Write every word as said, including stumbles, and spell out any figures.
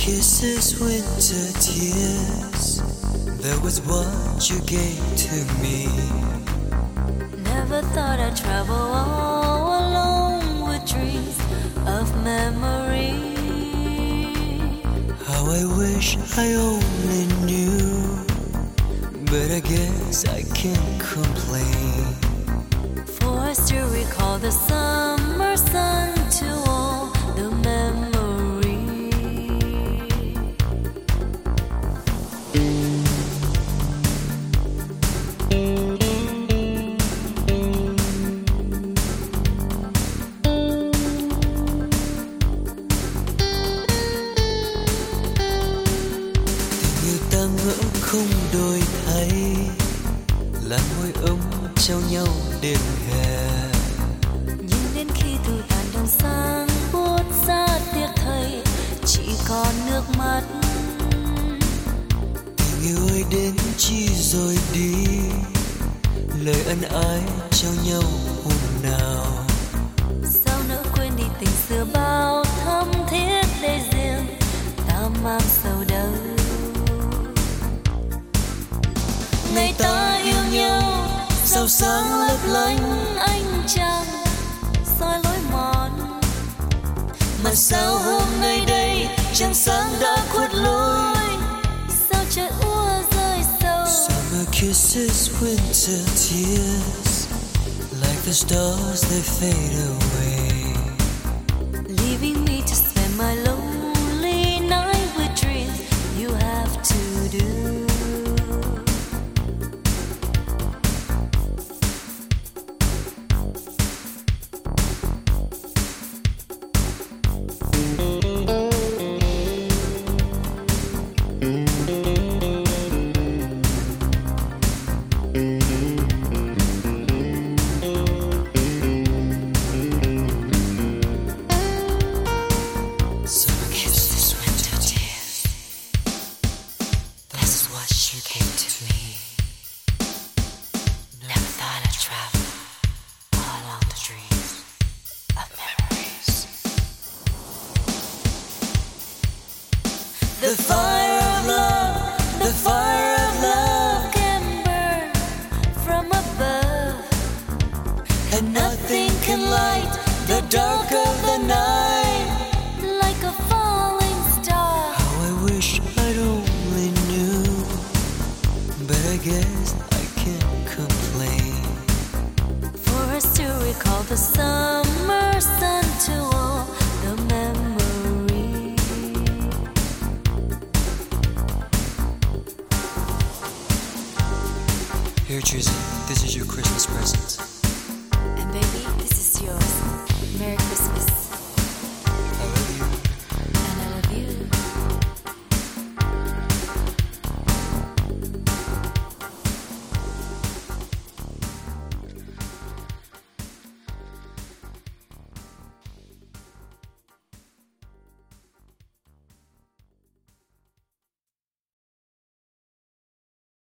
kisses, winter tears. That was what you gave to me. Never thought I'd travel all alone with dreams of memory. How I wish I only knew, but I guess I can't complain. For I still recall the summer sun to all the memory. Không đổi thay, làn môi ấm trao nhau đêm hè. Nhưng đến khi thu tàn đông sang buốt xa tiếc thay, chỉ còn nước mắt. Tình yêu ơi đến chi rồi đi, lời ân ái trao nhau hôm nào. Sao nỡ quên đi tình xưa bao thắm thiết để riêng ta mang sầu đau. Ngày ta yêu nhau, sao sáng lấp lánh ánh trăng soi lối mòn. Mà sao hôm nay đây trăng sáng đã khuất lối. Sao trời úa rơi sâu. Summer kisses, winter tears, like the stars they fade away, leaving me to spend my lonely night with dreams you have to do. The fire of love, the fire of love can burn from above, and nothing can light the dark of the night. Like a falling star. How I wish I'd only knew, but I guess I can't complain. For us to recall the summer sun to all the memories. Here, Drizzy, this is your Christmas present. And baby, this is yours.